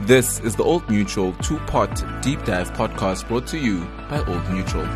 This is the Old Mutual two-part deep dive podcast brought to you by Old Mutual.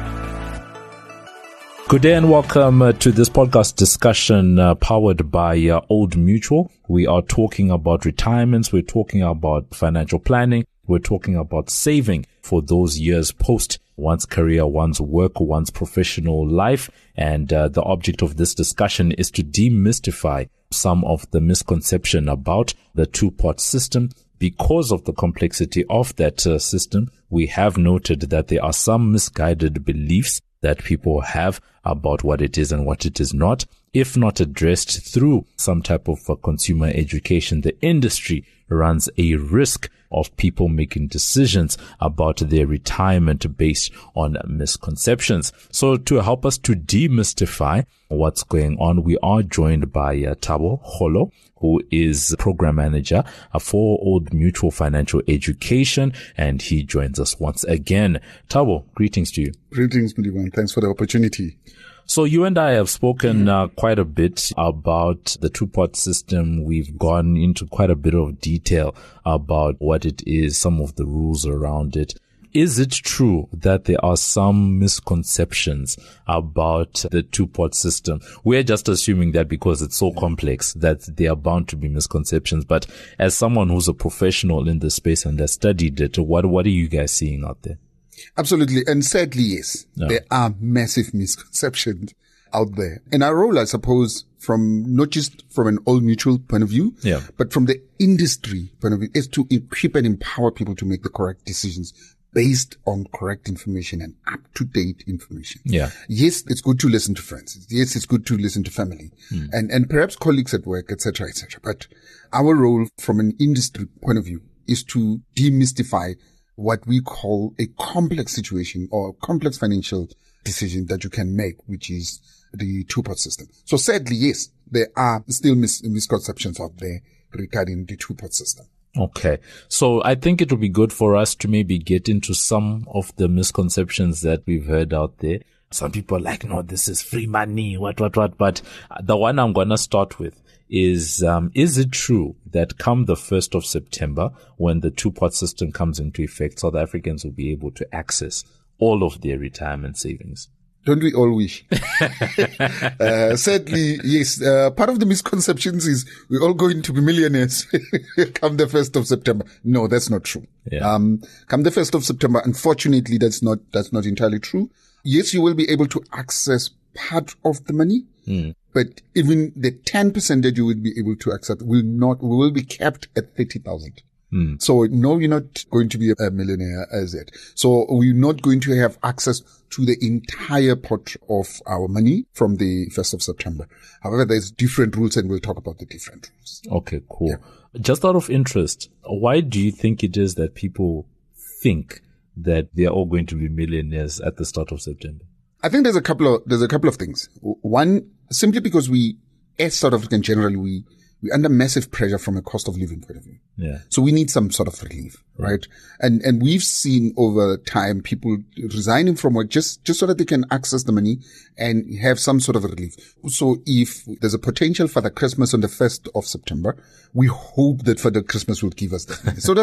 Good day and welcome to this podcast discussion powered by Old Mutual. We are talking about retirements. We're talking about financial planning. We're talking about saving for those years post one's career, one's work, one's professional life. And the object of this discussion is to demystify some of the misconception about the two-pot system. Because of the complexity of that system, we have noted that there are some misguided beliefs that people have about what it is and what it is not. If not addressed through some type of consumer education, the industry runs a risk of people making decisions about their retirement based on misconceptions. So to help us to demystify what's going on, we are joined by Thabo Kgolo, who is program manager for Old Mutual Financial Education, and he joins us once again. Thabo, greetings to you. Greetings, Mudiwan. Thanks for the opportunity. So you and I have spoken quite a bit about the two-pot system. We've gone into quite a bit of detail about what it is, some of the rules around it. Is it true that there are some misconceptions about the two-pot system? We're just assuming that because it's so complex that there are bound to be misconceptions. But as someone who's a professional in this space and has studied it, what are you guys seeing out there? Absolutely. And sadly, yes, there are massive misconceptions out there. And our role, I suppose, from not just from an Old Mutual point of view, but from the industry point of view, is to equip and empower people to make the correct decisions based on correct information and up-to-date information. Yes, it's good to listen to friends. Yes, it's good to listen to family and perhaps colleagues at work, etc., etc. But our role from an industry point of view is to demystify what we call a complex situation or complex financial decision that you can make, which is the two-pot system. So sadly, yes, there are still misconceptions out there regarding the two-pot system. Okay. So I think it would be good for us to maybe get into some of the misconceptions that we've heard out there. Some people are like, no, this is free money, what. But the one I'm going to start with is it true that come the 1st of September, when the two-pot system comes into effect, South Africans will be able to access all of their retirement savings? Don't we all wish? Sadly, yes. Part of the misconceptions is we're all going to be millionaires come the 1st of September. No, that's not true. Come the 1st of September, unfortunately, that's not entirely true. Yes, you will be able to access part of the money, but even the 10% that you will be able to access will be capped at 30,000. So no, you're not going to be a millionaire as yet. So we're not going to have access to the entire pot of our money from the 1st of September. However, there's different rules and we'll talk about the different rules. Okay, cool. Just out of interest, why do you think it is that people think that they're all going to be millionaires at the start of September? I think there's a couple of things. One, simply because we, as South Africans generally, we're under massive pressure from a cost of living point of view. So we need some sort of relief, right? And we've seen over time people resigning from work just so that they can access the money and have some sort of relief. So if there's a potential for the Christmas on the 1st of September, we hope that Father Christmas will give us that money. So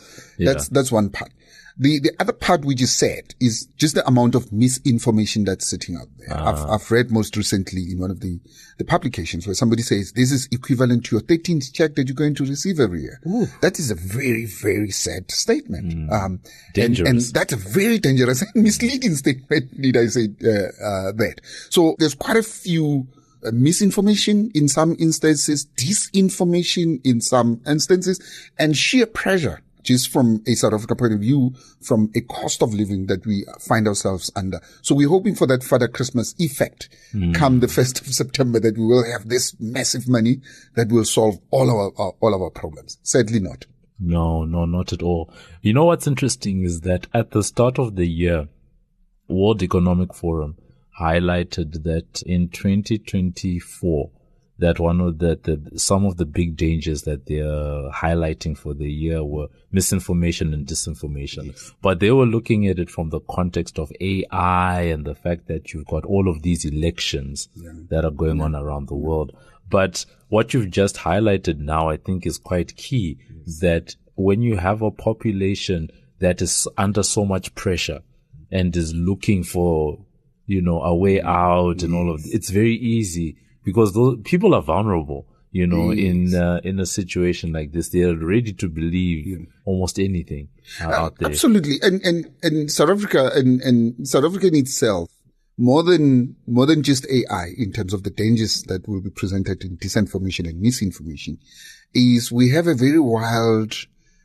that's one part. The other part we just said is just the amount of misinformation that's sitting out there. I've read most recently in one of the publications where somebody says this is equivalent to your 13th check that you're going to receive every year. That is a very, very sad statement. Dangerous. And that's a very dangerous and misleading statement, need I say, that. So there's quite a few misinformation in some instances, disinformation in some instances, and sheer pressure just from a South Africa point of view, from a cost of living that we find ourselves under. So we're hoping for that Father Christmas effect come the 1st of September, that we will have this massive money that will solve all our problems. Sadly not. No, not at all. You know what's interesting is that at the start of the year, World Economic Forum highlighted that in 2024, that one of some of the big dangers that they're highlighting for the year were misinformation and disinformation. Yes. But they were looking at it from the context of AI and the fact that you've got all of these elections that are going on around the world. But what you've just highlighted now, I think, is quite key, that when you have a population that is under so much pressure and is looking for, a way out and all of it, it's very easy because those people are vulnerable, in a situation like this. They're ready to believe almost anything out there. Absolutely. And South Africa and South Africa in itself, more than just AI in terms of the dangers that will be presented in disinformation and misinformation, is we have a very wild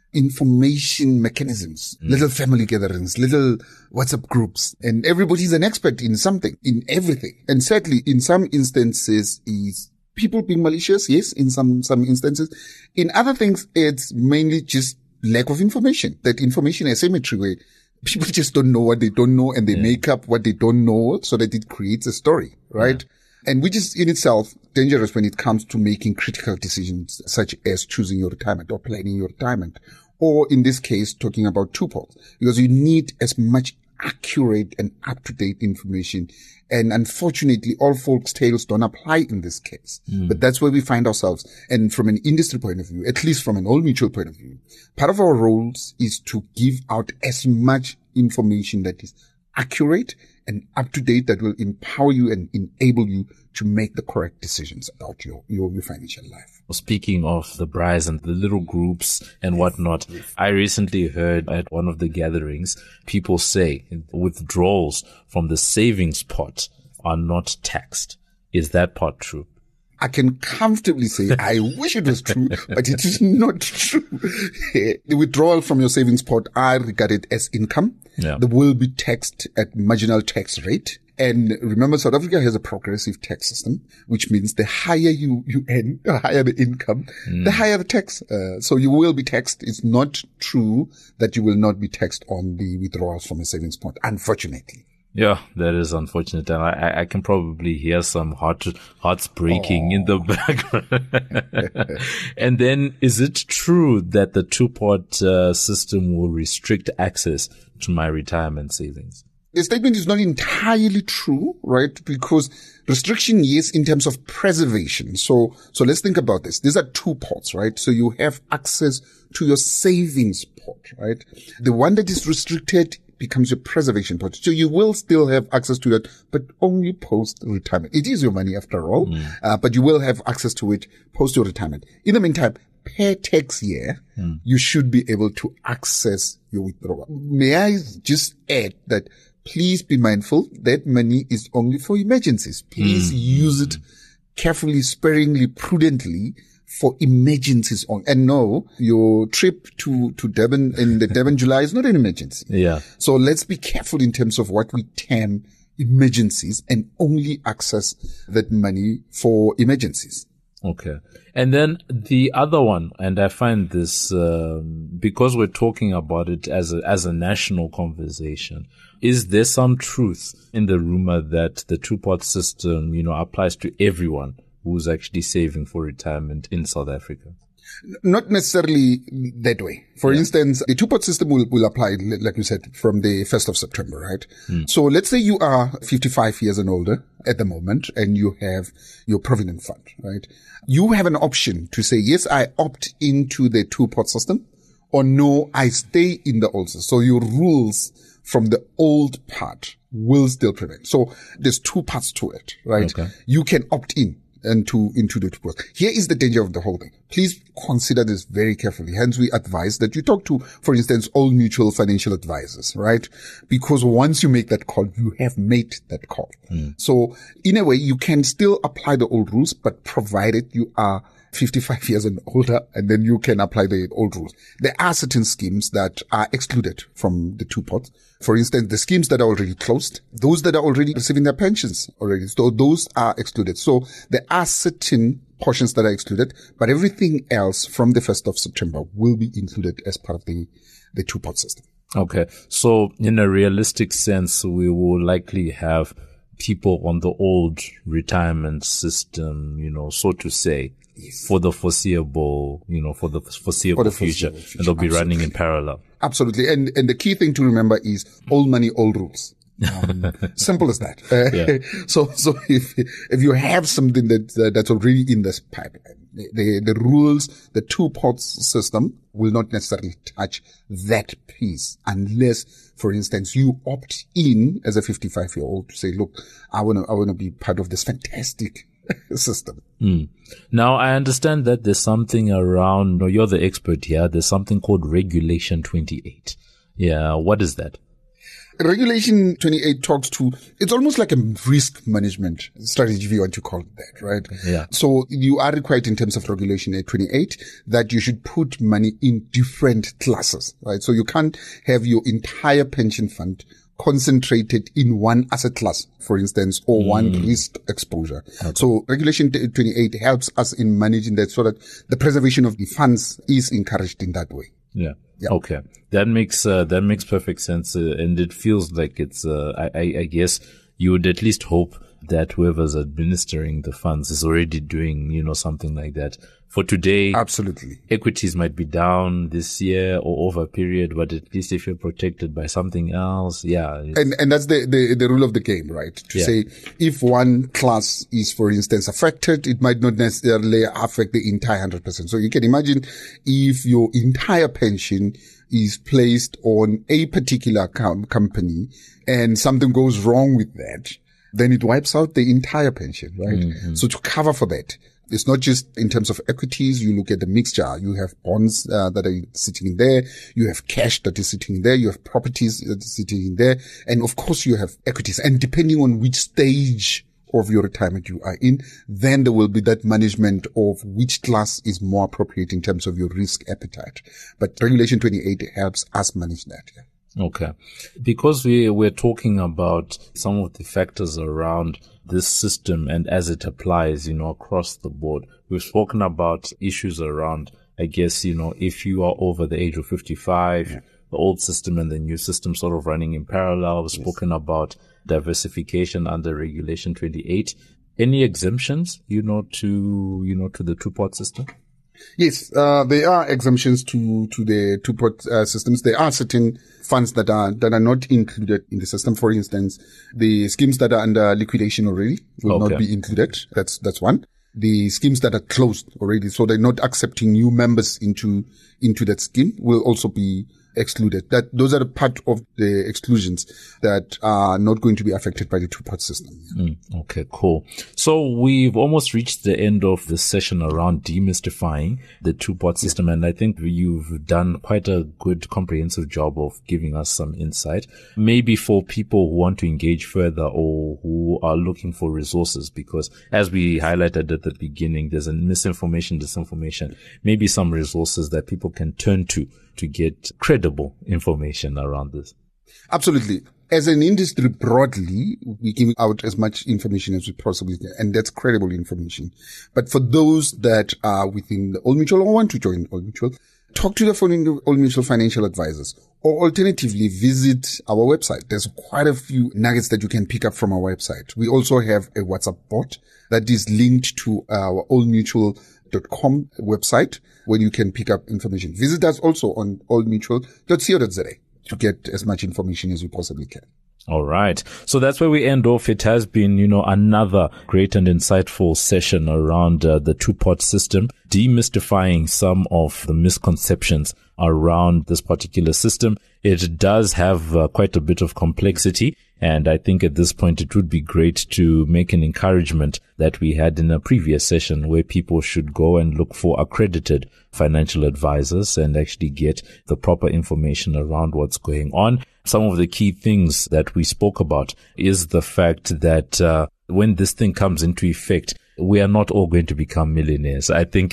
information mechanisms, little family gatherings, little WhatsApp groups, and everybody's an expert in something, in everything. And sadly, in some instances is people being malicious, yes, in some instances. In other things, it's mainly just lack of information. That information asymmetry where people just don't know what they don't know and they make up what they don't know so that it creates a story, right? Yeah. And which is in itself dangerous when it comes to making critical decisions such as choosing your retirement or planning your retirement. Or in this case, talking about two-ports, because you need as much accurate and up-to-date information. And unfortunately, all folks' tales don't apply in this case. But that's where we find ourselves. And from an industry point of view, at least from an Old Mutual point of view, part of our roles is to give out as much information that is accurate and up-to-date that will empower you and enable you to make the correct decisions about your financial life. Speaking of the braais and the little groups and whatnot, I recently heard at one of the gatherings, people say withdrawals from the savings pot are not taxed. Is that part true? I can comfortably say I wish it was true, but it is not true. The withdrawal from your savings pot are regarded as income. Yeah. They will be taxed at marginal tax rate. And remember, South Africa has a progressive tax system, which means the higher you earn, the higher the income, the higher the tax. So you will be taxed. It's not true that you will not be taxed on the withdrawals from a savings pot, unfortunately. Yeah, that is unfortunate. And I can probably hear some hearts breaking in the background. And then, is it true that the two-pot system will restrict access to my retirement savings? The statement is not entirely true, right? Because restriction, yes, in terms of preservation. So let's think about this. These are two pots, right? So you have access to your savings pot, right? The one that is restricted becomes your preservation pot. So you will still have access to that, but only post-retirement. It is your money after all, but you will have access to it post your retirement. In the meantime, per tax year, you should be able to access your withdrawal. May I just add that please be mindful that money is only for emergencies. Please use it carefully, sparingly, prudently for emergencies on. And no, your trip to Durban in the Durban July is not an emergency. Yeah. So let's be careful in terms of what we term emergencies and only access that money for emergencies. Okay. And then the other one, and I find this, because we're talking about it as a national conversation, is there some truth in the rumor that the two-pot system, applies to everyone who's actually saving for retirement in South Africa? Not necessarily that way. For instance, the two-pot system will apply, like you said, from the 1st of September, right? So let's say you are 55 years and older at the moment and you have your provident fund, right? You have an option to say, yes, I opt into the two-pot system, or no, I stay in the old system. So your rules from the old part will still prevail. So there's two parts to it, right? Okay. You can opt in into the two pots. Here is the danger of the whole thing. Please consider this very carefully. Hence, we advise that you talk to, for instance, Old Mutual financial advisors, right? Because once you make that call, you have made that call. So in a way, you can still apply the old rules, but provided you are 55 years and older, and then you can apply the old rules. There are certain schemes that are excluded from the two pots. For instance, the schemes that are already closed, those that are already receiving their pensions already, so those are excluded. So there are certain portions that are excluded, but everything else from the 1st of September will be included as part of the two-pot system. Okay. So in a realistic sense, we will likely have people on the old retirement system, so to say, for the foreseeable, future. And they'll be running in parallel. Absolutely. And the key thing to remember is old money, old rules. Simple as that. So if you have something that's already in this pipeline, the rules, the two-pot system will not necessarily touch that piece unless, for instance, you opt in as a 55-year-old to say, look, I want to be part of this fantastic system. Now, I understand that there's something around, you're the expert here, there's something called Regulation 28. Yeah, what is that? Regulation 28 talks to, it's almost like a risk management strategy, if you want to call it that, right? Yeah. So you are required in terms of Regulation 28 that you should put money in different classes, right? So you can't have your entire pension fund concentrated in one asset class, for instance, or one risk exposure. Okay. So Regulation 28 helps us in managing that so that the preservation of the funds is encouraged in that way. Yeah. Okay. That makes perfect sense. And it feels like it's, I guess you would at least hope that whoever's administering the funds is already doing, something like that. For today, absolutely, equities might be down this year or over a period, but at least if you're protected by something else, And that's the rule of the game, right? To say if one class is, for instance, affected, it might not necessarily affect the entire 100%. So you can imagine if your entire pension is placed on a particular company and something goes wrong with that, then it wipes out the entire pension, right? Mm-hmm. So to cover for that, it's not just in terms of equities. You look at the mixture. You have bonds that are sitting in there. You have cash that is sitting in there. You have properties that are sitting in there. And of course you have equities. And depending on which stage of your retirement you are in, then there will be that management of which class is more appropriate in terms of your risk appetite. But Regulation 28 helps us manage that. Yeah. Okay. Because we're talking about some of the factors around this system and as it applies, across the board. We've spoken about issues around, I guess, if you are over the age of 55, the old system and the new system sort of running in parallel. We've spoken about diversification under Regulation 28. Any exemptions, to the two-pot system? Yes, there are exemptions to the two-pot systems. There are certain funds that are not included in the system. For instance, the schemes that are under liquidation already will not be included. That's one. The schemes that are closed already, so they're not accepting new members into that scheme, will also be excluded. Those are the part of the exclusions that are not going to be affected by the two-pot system. Okay, cool. So we've almost reached the end of the session around demystifying the two-pot system. And I think you've done quite a good comprehensive job of giving us some insight. Maybe for people who want to engage further or who are looking for resources, because as we highlighted at the beginning, there's a misinformation, disinformation, maybe some resources that people can turn to get credible information around this. Absolutely. As an industry broadly, we give out as much information as we possibly can, and that's credible information. But for those that are within the Old Mutual or want to join Old Mutual, talk to the following Old Mutual financial advisors, or alternatively visit our website. There's quite a few nuggets that you can pick up from our website. We also have a WhatsApp bot that is linked to our oldmutual.com website where you can pick up information. Visit us also on oldmutual.co.za to get as much information as you possibly can. All right. So that's where we end off. It has been, another great and insightful session around the two-pot system, demystifying some of the misconceptions around this particular system. It does have quite a bit of complexity. And I think at this point, it would be great to make an encouragement that we had in a previous session where people should go and look for accredited financial advisors and actually get the proper information around what's going on. Some of the key things that we spoke about is the fact that when this thing comes into effect, we are not all going to become millionaires. I think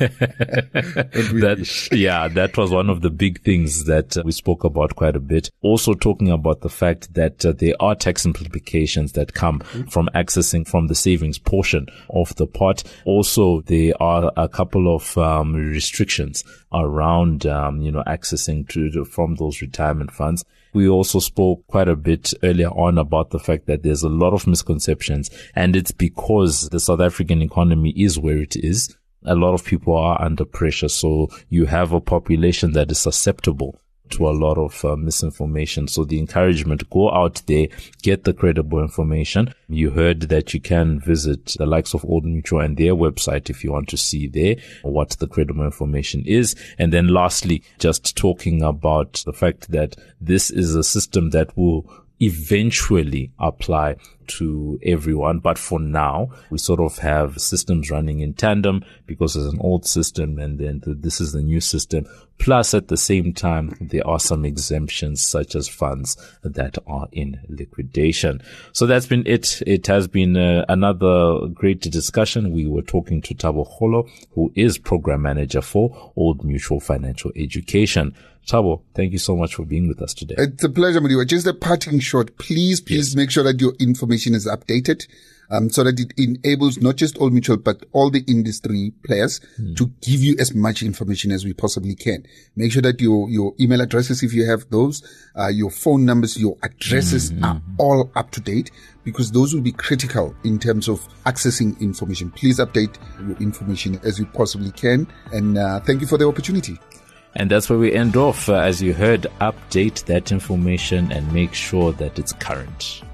that was one of the big things that we spoke about quite a bit. Also talking about the fact that there are tax implications that come from accessing from the savings portion of the pot. Also, there are a couple of restrictions around accessing from those retirement funds. We also spoke quite a bit earlier on about the fact that there's a lot of misconceptions, and it's because the South African economy is where it is. A lot of people are under pressure, so you have a population that is susceptible to a lot of misinformation. So the encouragement, go out there, get the credible information. You heard that you can visit the likes of Old Mutual and their website if you want to see there what the credible information is. And then lastly, just talking about the fact that this is a system that will eventually apply to everyone. But for now, we sort of have systems running in tandem because there's an old system and then this is the new system. Plus, at the same time, there are some exemptions such as funds that are in liquidation. So that's been it. It has been another great discussion. We were talking to Thabo Kgolo, who is Program Manager for Old Mutual Financial Education. Thabo, thank you so much for being with us today. It's a pleasure, Mudiwa. Just a parting shot. Please make sure that your information is updated, so that it enables not just Old Mutual, but all the industry players to give you as much information as we possibly can. Make sure that your email addresses, if you have those, your phone numbers, your addresses are all up to date, because those will be critical in terms of accessing information. Please update your information as you possibly can. And thank you for the opportunity. And that's where we end off. As you heard, update that information and make sure that it's current.